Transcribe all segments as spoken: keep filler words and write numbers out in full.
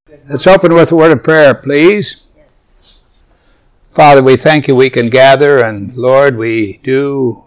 Let's open with a word of prayer, please. Yes. Father, we thank you we can gather, and Lord, we do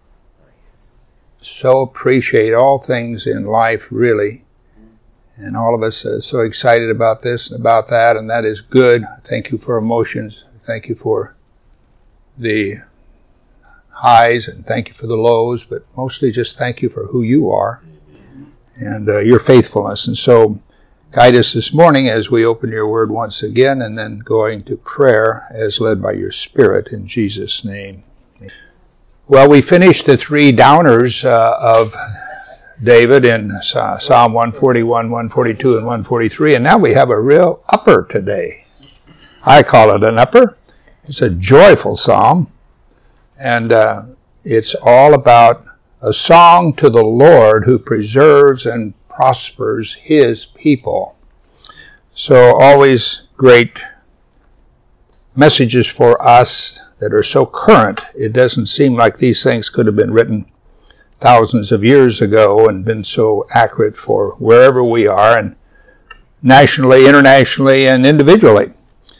so appreciate all things in life, really. And all of us are so excited about this and about that, and that is good. Thank you for emotions. Thank you for the highs, and thank you for the lows, but mostly just thank you for who you are and uh, your faithfulness. And so guide us this morning as we open your word once again, and then going to prayer as led by your Spirit in Jesus' name. Well, we finished the three downers uh, of David in uh, Psalm one forty-one, one forty-two, and one forty-three, and now we have a real upper today. I call it an upper. It's a joyful psalm, and uh, it's all about a song to the Lord who preserves and prospers his people. So always great messages for us that are so current. It doesn't seem like these things could have been written thousands of years ago and been so accurate for wherever we are, and nationally, internationally, and individually.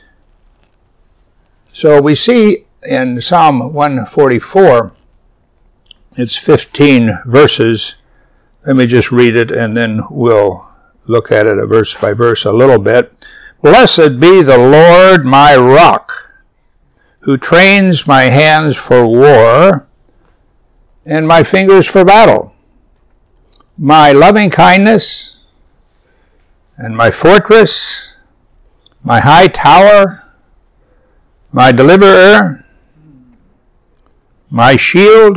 So we see in Psalm one forty-four, it's fifteen verses. Let me just read it, and then we'll look at it a verse by verse a little bit. Blessed be the Lord my rock, who trains my hands for war and my fingers for battle. My loving kindness and my fortress, my high tower, my deliverer, my shield,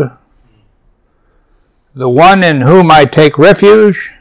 the one in whom I take refuge,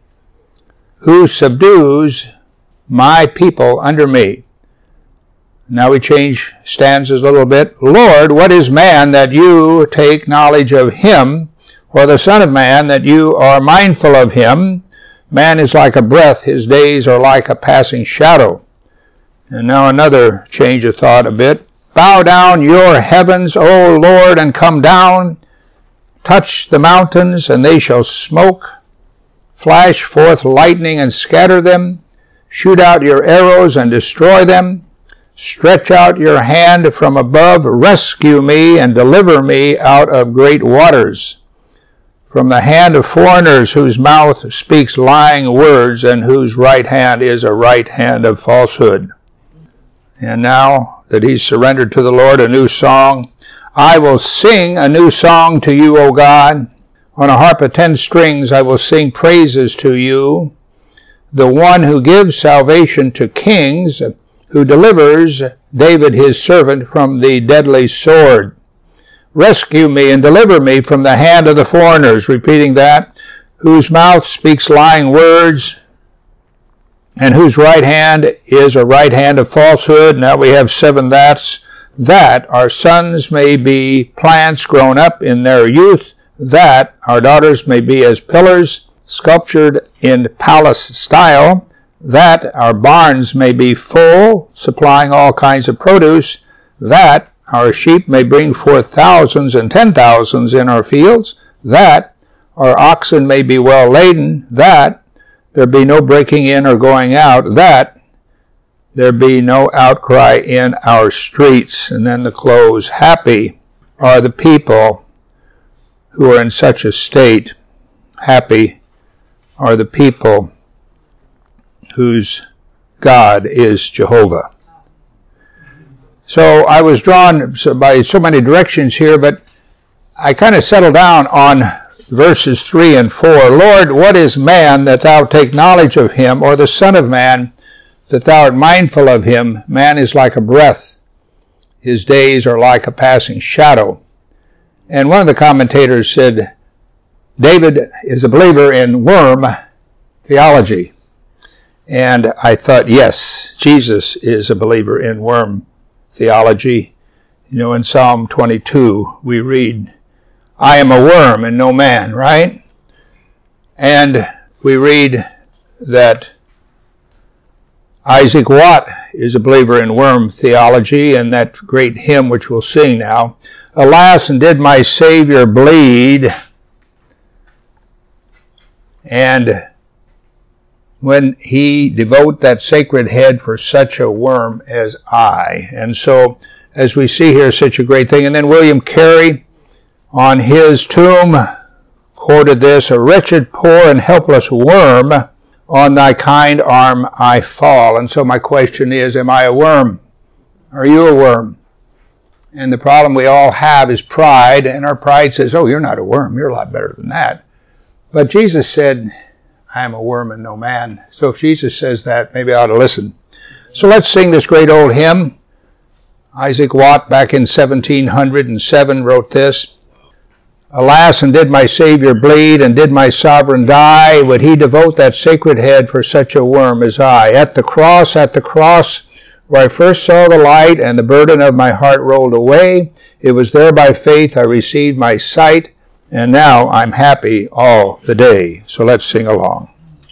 who subdues my people under me. Now we change stanzas a little bit. Lord, what is man that you take knowledge of him, or the son of man that you are mindful of him? Man is like a breath, his days are like a passing shadow. And now another change of thought a bit. Bow down your heavens, O Lord, and come down. Touch the mountains, and they shall smoke. Flash forth lightning and scatter them. Shoot out your arrows and destroy them. Stretch out your hand from above. Rescue me and deliver me out of great waters, from the hand of foreigners whose mouth speaks lying words and whose right hand is a right hand of falsehood. And now that he's surrendered to the Lord, a new song. I will sing a new song to you, O God. On a harp of ten strings I will sing praises to you. The one who gives salvation to kings, who delivers David his servant from the deadly sword. Rescue me and deliver me from the hand of the foreigners, repeating that, whose mouth speaks lying words, and whose right hand is a right hand of falsehood. Now we have seven that's. That our sons may be plants grown up in their youth, that our daughters may be as pillars sculptured in palace style, that our barns may be full, supplying all kinds of produce, that our sheep may bring forth thousands and ten thousands in our fields, that our oxen may be well laden, that there be no breaking in or going out, that there be no outcry in our streets. And then the close. Happy are the people who are in such a state. Happy are the people whose God is Jehovah. So I was drawn by so many directions here, but I kind of settled down on verses three and four. Lord, what is man that thou take knowledge of him, or the son of man that thou art mindful of him? Man is like a breath. His days are like a passing shadow. And one of the commentators said, David is a believer in worm theology. And I thought, yes, Jesus is a believer in worm theology. You know, in Psalm twenty-two, we read, I am a worm and no man, right? And we read that Isaac Watt is a believer in worm theology, and that great hymn which we'll sing now. Alas, and did my Savior bleed, and when he devote that sacred head for such a worm as I? And so, as we see here, such a great thing. And then William Carey, on his tomb, quoted this, "A wretched, poor, and helpless worm, on thy kind arm I fall." And so my question is, am I a worm? Are you a worm? And the problem we all have is pride, and our pride says, oh, you're not a worm, you're a lot better than that. But Jesus said, I am a worm and no man. So if Jesus says that, maybe I ought to listen. So let's sing this great old hymn. Isaac Watt, back in seventeen oh seven, wrote this. Alas, and did my Savior bleed, and did my Sovereign die, would he devote that sacred head for such a worm as I? At the cross, at the cross, where I first saw the light, and the burden of my heart rolled away, it was there by faith I received my sight, and now I'm happy all the day. So let's sing along.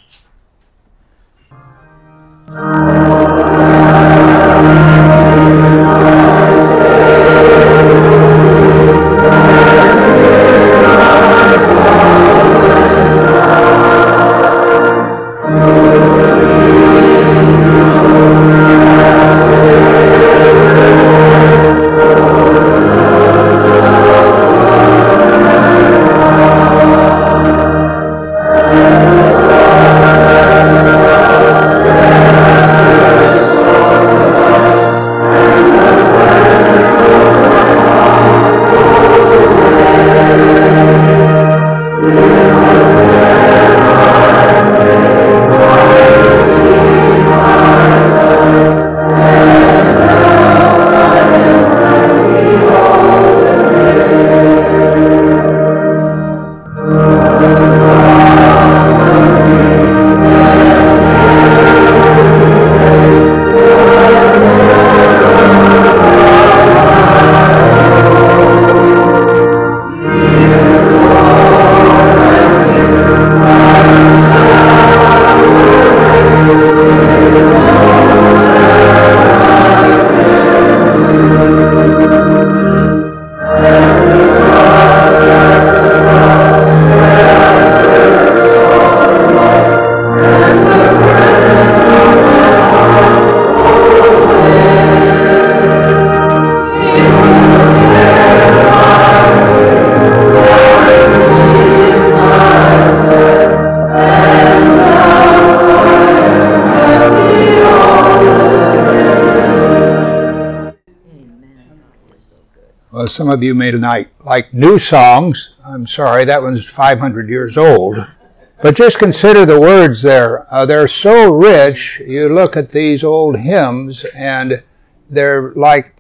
Some of you may like, like new songs. I'm sorry, that one's five hundred years old. But just consider the words there. Uh, they're so rich. You look at these old hymns, and they're like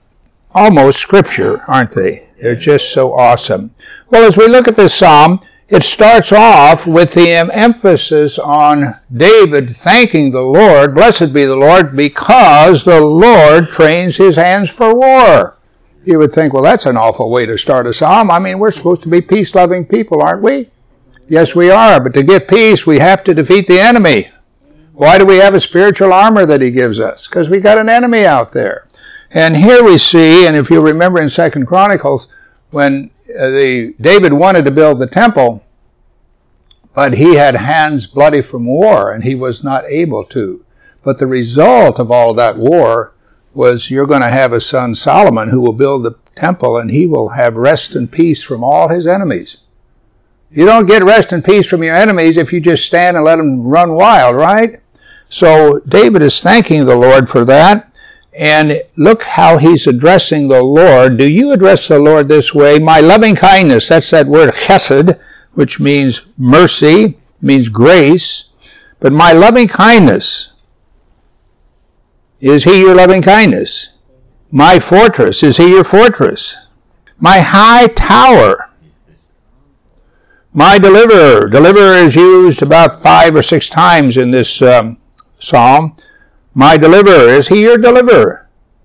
almost scripture, aren't they? They're just so awesome. Well, as we look at this psalm, it starts off with the emphasis on David thanking the Lord, blessed be the Lord, because the Lord trains his hands for war. You would think, well, that's an awful way to start a psalm. I mean, we're supposed to be peace-loving people, aren't we? Yes, we are. But to get peace, we have to defeat the enemy. Why do we have a spiritual armor that he gives us? Because we got an enemy out there. And here we see, and if you remember in Second Chronicles, when uh, the David wanted to build the temple, but he had hands bloody from war, and he was not able to. But the result of all that war was you're going to have a son, Solomon, who will build the temple, and he will have rest and peace from all his enemies. You don't get rest and peace from your enemies if you just stand and let them run wild, right? So David is thanking the Lord for that, and look how he's addressing the Lord. Do you address the Lord this way? My loving kindness, that's that word chesed, which means mercy, means grace, but my loving kindness, is he your loving kindness? My fortress, is he your fortress? My high tower, my deliverer. Deliverer is used about five or six times in this um, psalm. My deliverer, is he your deliverer?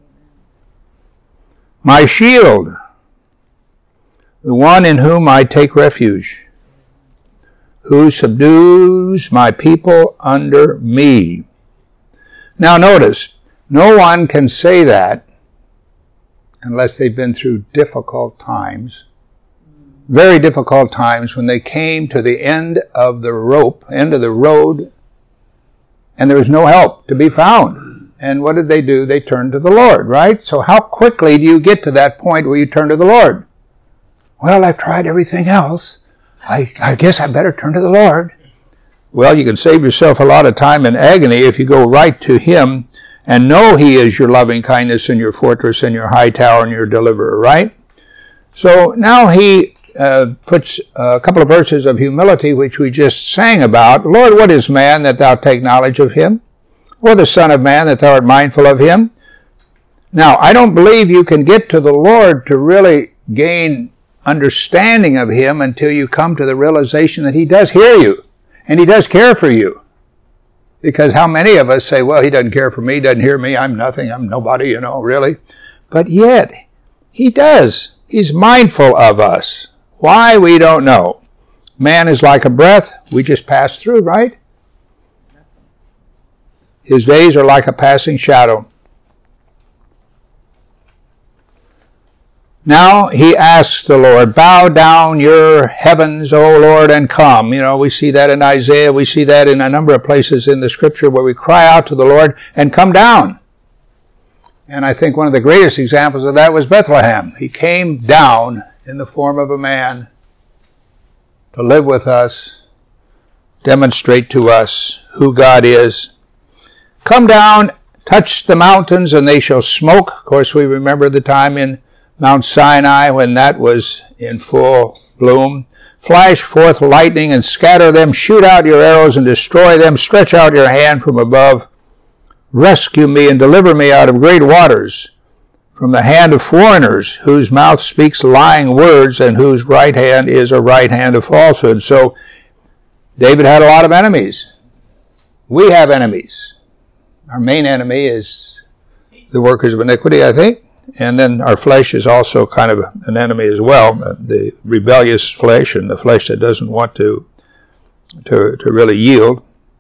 My shield, the one in whom I take refuge, who subdues my people under me. Now notice, no one can say that unless they've been through difficult times, very difficult times when they came to the end of the rope, end of the road, and there was no help to be found. And what did they do? They turned to the Lord, right? So how quickly do you get to that point where you turn to the Lord? Well, I've tried everything else. I, I guess I better turn to the Lord. Well, you can save yourself a lot of time and agony if you go right to Him and know He is your loving kindness and your fortress and your high tower and your deliverer, right? So now he uh, puts a couple of verses of humility which we just sang about. Lord, what is man that thou take knowledge of him? Or the son of man that thou art mindful of him? Now, I don't believe you can get to the Lord to really gain understanding of Him until you come to the realization that He does hear you and He does care for you. Because how many of us say, well, He doesn't care for me, doesn't hear me, I'm nothing, I'm nobody, you know, really. But yet, He does. He's mindful of us. Why? We don't know. Man is like a breath we just pass through, right? His days are like a passing shadow. Now he asks the Lord, bow down your heavens, O Lord, and come. You know, we see that in Isaiah. We see that in a number of places in the Scripture where we cry out to the Lord and come down. And I think one of the greatest examples of that was Bethlehem. He came down in the form of a man to live with us, demonstrate to us who God is. Come down, touch the mountains, and they shall smoke. Of course, we remember the time in Mount Sinai when that was in full bloom. Flash forth lightning and scatter them. Shoot out your arrows and destroy them. Stretch out your hand from above. Rescue me and deliver me out of great waters, from the hand of foreigners, whose mouth speaks lying words and whose right hand is a right hand of falsehood. So David had a lot of enemies. We have enemies. Our main enemy is the workers of iniquity, I think. And then our flesh is also kind of an enemy as well, the rebellious flesh and the flesh that doesn't want to, to, to really yield.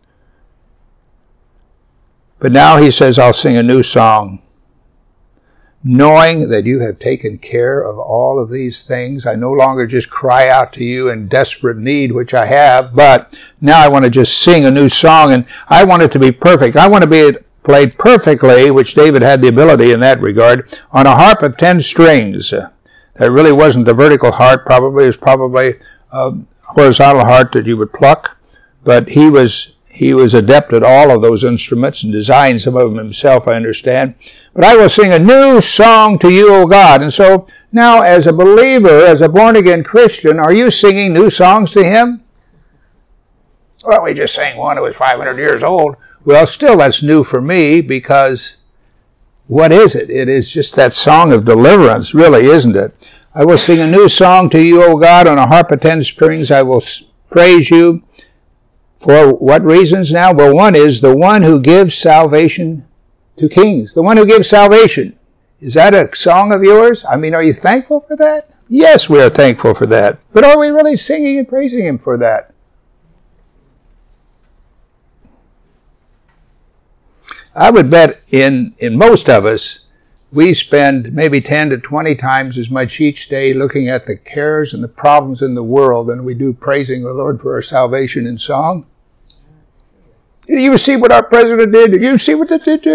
But now he says, I'll sing a new song. Knowing that you have taken care of all of these things, I no longer just cry out to you in desperate need, which I have, but now I want to just sing a new song, and I want it to be perfect. I want to be played perfectly, which David had the ability in that regard, on a harp of ten strings. Uh, that really wasn't the vertical harp, probably. It was probably a horizontal harp that you would pluck, but he was he was adept at all of those instruments and designed some of them himself, I understand. But I will sing a new song to you, O God. And so now as a believer, as a born-again Christian, are you singing new songs to Him? Well, we just sang one that was five hundred years old. Well, still that's new for me, because what is it? It is just that song of deliverance, really, isn't it? I will sing a new song to you, O God, on a harp of ten strings. I will praise you. For what reasons now? Well, one is the one who gives salvation to kings. The one who gives salvation. Is that a song of yours? I mean, are you thankful for that? Yes, we are thankful for that. But are we really singing and praising Him for that? I would bet in, in most of us, we spend maybe ten to twenty times as much each day looking at the cares and the problems in the world than we do praising the Lord for our salvation in song. Did you see what our president did? Did you see what the did?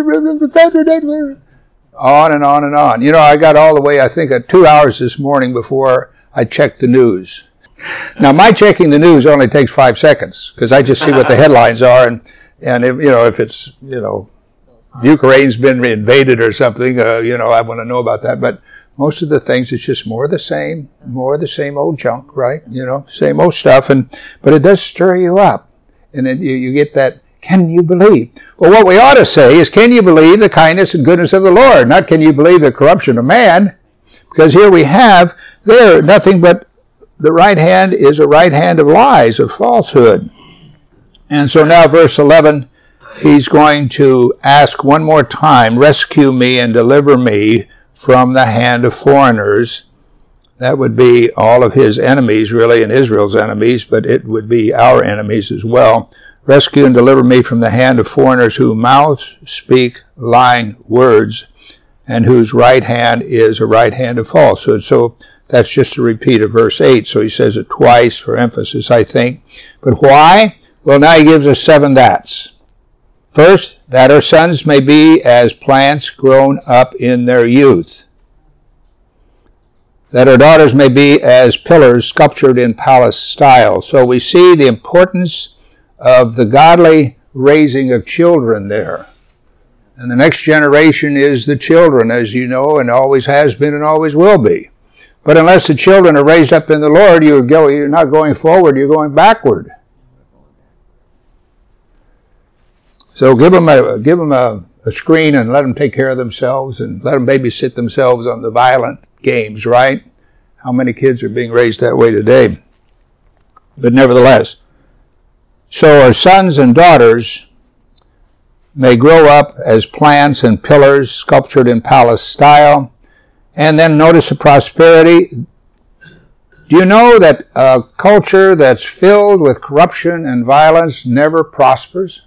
On and on and on. You know, I got all the way, I think, at two hours this morning before I checked the news. Now, my checking the news only takes five seconds because I just see what the headlines are, and and if, you know, if it's, you know, Ukraine's been invaded or something, uh, you know, I want to know about that. But most of the things, it's just more of the same, more of the same old junk, right? You know, same old stuff, and but it does stir you up. And then you, you get that, can you believe? Well, what we ought to say is, can you believe the kindness and goodness of the Lord? Not can you believe the corruption of man? Because here we have there nothing but the right hand is a right hand of lies, of falsehood. And so now verse eleven, he's going to ask one more time, rescue me and deliver me from the hand of foreigners. That would be all of his enemies, really, and Israel's enemies, but it would be our enemies as well. Rescue and deliver me from the hand of foreigners whose mouths speak lying words, and whose right hand is a right hand of falsehood. So that's just a repeat of verse eight. So he says it twice for emphasis, I think. But why? Well, now he gives us seven that's. First, that our sons may be as plants grown up in their youth. That our daughters may be as pillars sculptured in palace style. So we see the importance of the godly raising of children there. And the next generation is the children, as you know, and always has been and always will be. But unless the children are raised up in the Lord, you're, go, you're not going forward, you're going backward. So give them a give them a, a screen and let them take care of themselves and let them babysit themselves on the violent games, right? How many kids are being raised that way today? But nevertheless, so our sons and daughters may grow up as plants and pillars sculptured in palace style. And then notice the prosperity. Do you know that a culture that's filled with corruption and violence never prospers?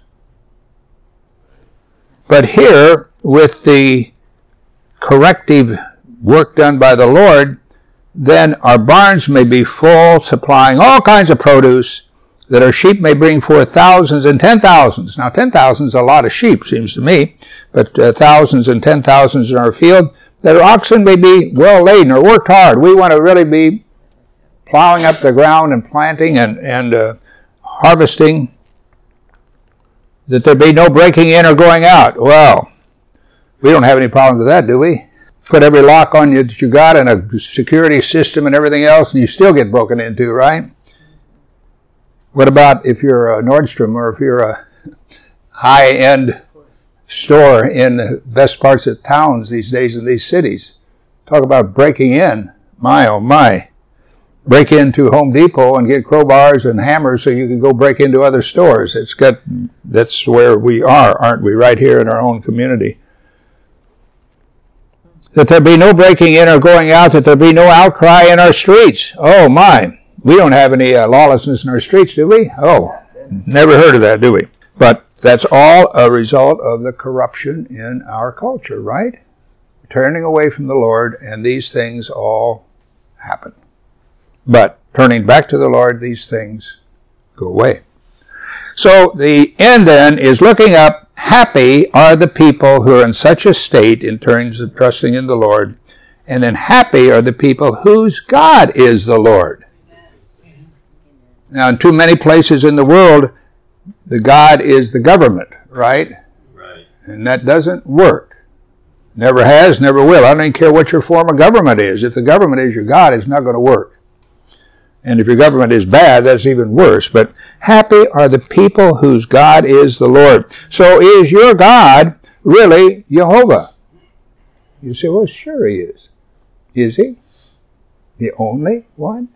But here, with the corrective work done by the Lord, then our barns may be full, supplying all kinds of produce, that our sheep may bring forth thousands and ten thousands. Now, ten thousands is a lot of sheep, seems to me, but uh, thousands and ten thousands in our field, that our oxen may be well laden or worked hard. We want to really be plowing up the ground and planting and, and uh, harvesting, that there be no breaking in or going out. Well, we don't have any problems with that, do we? Put every lock on you that you got and a security system and everything else, and you still get broken into, right? What about if you're a Nordstrom or if you're a high-end store in the best parts of towns these days in these cities? Talk about breaking in. My, oh my. Break into Home Depot and get crowbars and hammers so you can go break into other stores. It's got, that's where we are, aren't we? Right here in our own community. That there be no breaking in or going out, that there be no outcry in our streets. Oh my. We don't have any uh, lawlessness in our streets, do we? Oh, never heard of that, do we? But that's all a result of the corruption in our culture, right? Turning away from the Lord, and these things all happen. But turning back to the Lord, these things go away. So the end then is looking up. Happy are the people who are in such a state in terms of trusting in the Lord. And then happy are the people whose God is the Lord. Now, in too many places in the world, the God is the government, right? Right. And that doesn't work. Never has, never will. I don't even care what your form of government is. If the government is your God, it's not going to work. And if your government is bad, that's even worse. But happy are the people whose God is the Lord. So is your God really Jehovah? You say, well, sure he is. Is he the only one?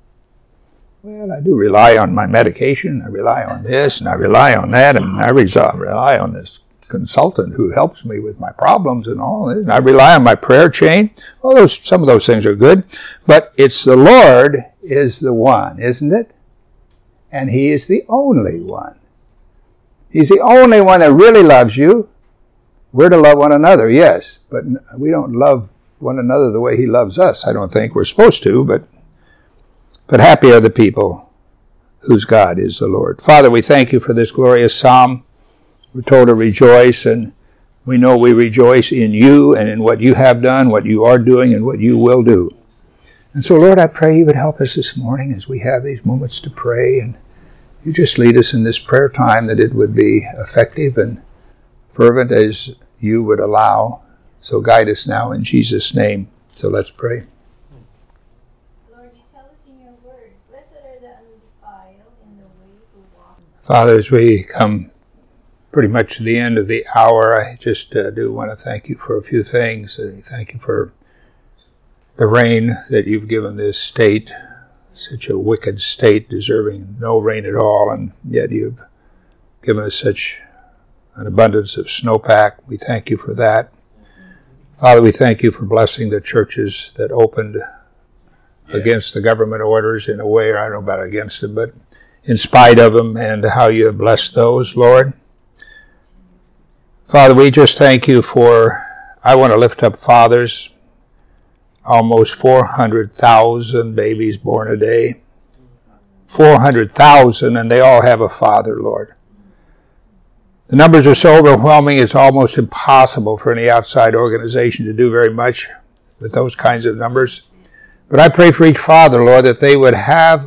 Well, I do rely on my medication. I rely on this, and I rely on that, and I rely on this consultant who helps me with my problems and all. And I rely on my prayer chain. Well, those, some of those things are good. But it's the Lord is the one, isn't it? And he is the only one. He's the only one that really loves you. We're to love one another, yes. But we don't love one another the way he loves us. I don't think we're supposed to, but But happy are the people whose God is the Lord. Father, we thank you for this glorious psalm. We're told to rejoice, and we know we rejoice in you and in what you have done, what you are doing, and what you will do. And so, Lord, I pray you would help us this morning as we have these moments to pray, and you just lead us in this prayer time, that it would be effective and fervent as you would allow. So guide us now in Jesus' name. So let's pray. Father, as we come pretty much to the end of the hour, I just uh, do want to thank you for a few things. Uh, thank you for the rain that you've given this state, such a wicked state, deserving no rain at all, and yet you've given us such an abundance of snowpack. We thank you for that. Father, we thank you for blessing the churches that opened yeah. against the government orders in a way, or I don't know about against them, but in spite of them, and how you have blessed those, Lord. Father, we just thank you for, I want to lift up fathers, almost four hundred thousand babies born a day. four hundred thousand, and they all have a father, Lord. The numbers are so overwhelming, it's almost impossible for any outside organization to do very much with those kinds of numbers. But I pray for each father, Lord, that they would have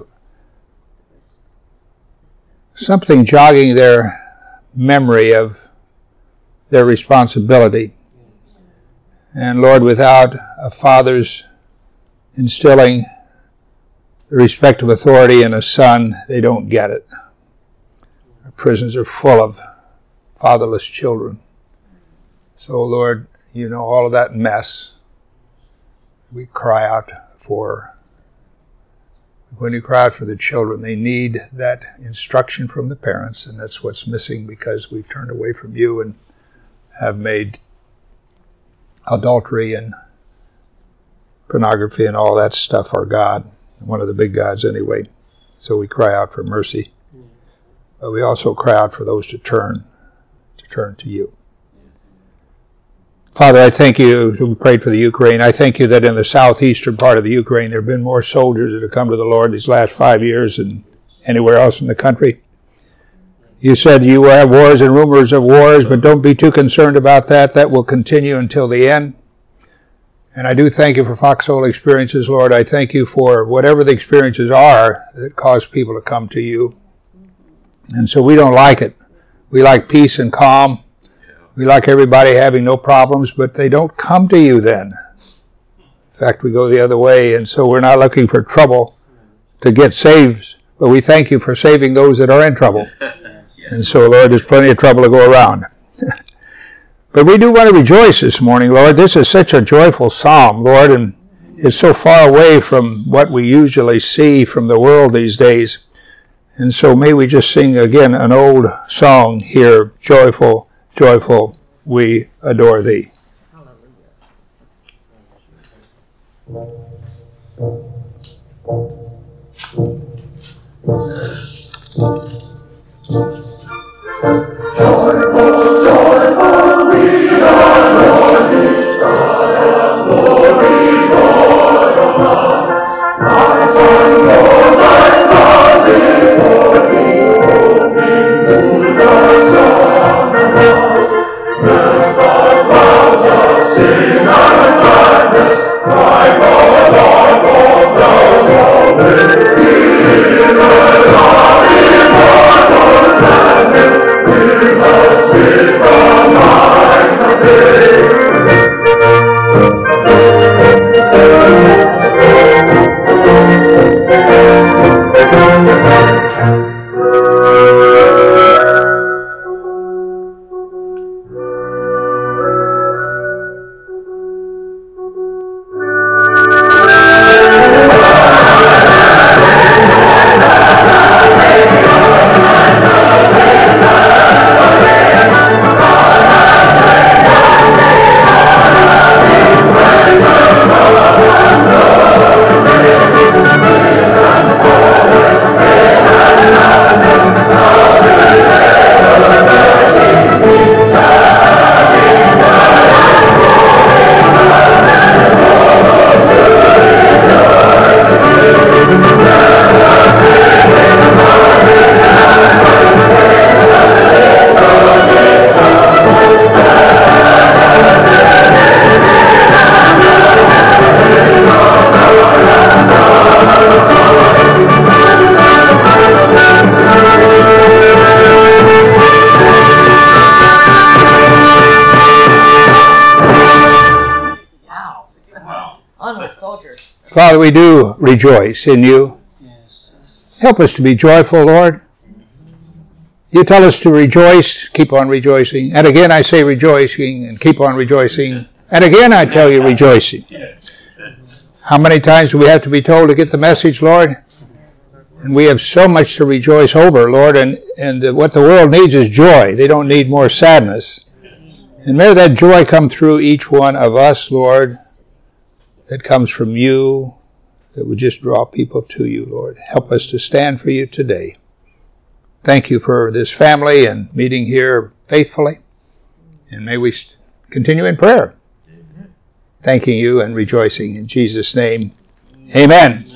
something jogging their memory of their responsibility. And Lord, without a father's instilling the respect of authority in a son, they don't get it. Our prisons are full of fatherless children. So, Lord, you know all of that mess. We cry out for. When you cry out for the children, they need that instruction from the parents, and that's what's missing because we've turned away from you and have made adultery and pornography and all that stuff our God, one of the big gods anyway. So we cry out for mercy. But we also cry out for those to turn, to turn to you. Father, I thank you, we prayed for the Ukraine. I thank you that in the southeastern part of the Ukraine there have been more soldiers that have come to the Lord these last five years than anywhere else in the country. You said you will have wars and rumors of wars, but don't be too concerned about that. That will continue until the end. And I do thank you for foxhole experiences, Lord. I thank you for whatever the experiences are that cause people to come to you. And so we don't like it. We like peace and calm. We like everybody having no problems, but they don't come to you then. In fact, we go the other way, and so we're not looking for trouble to get saved, but we thank you for saving those that are in trouble. And so, Lord, there's plenty of trouble to go around. But we do want to rejoice this morning, Lord. This is such a joyful psalm, Lord, and it's so far away from what we usually see from the world these days. And so may we just sing again an old song here, joyful, joyful, we adore thee. Joyful, joyful, we adore thee, God of glory, Lord above. Thy Son, Lord, thy cross before thee, opening to the sun above. Melt the clouds of sin and sadness, cry for Lord, both those who live. Hear the loving immortal gladness. With us with the light of day. Father, we do rejoice in you. Help us to be joyful, Lord. You tell us to rejoice, keep on rejoicing. And again I say rejoicing and keep on rejoicing. And again I tell you rejoicing. How many times do we have to be told to get the message, Lord? And we have so much to rejoice over, Lord, and, and what the world needs is joy. They don't need more sadness. And may that joy come through each one of us, Lord, that comes from you, that would just draw people to you, Lord. Help us to stand for you today. Thank you for this family and meeting here faithfully. And may we continue in prayer. Thanking you and rejoicing in Jesus' name. Amen.